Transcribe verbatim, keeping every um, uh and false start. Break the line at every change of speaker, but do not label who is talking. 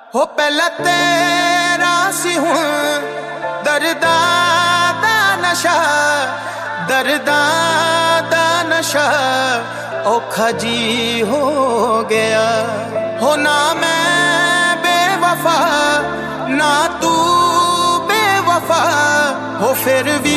हो पहला तेरा सी हूं दर्दा दा नशा, दर्दा दा नशा औखा जी हो गया। हो ना मैं बेवफा ना तू बेवफा, हो फिर भी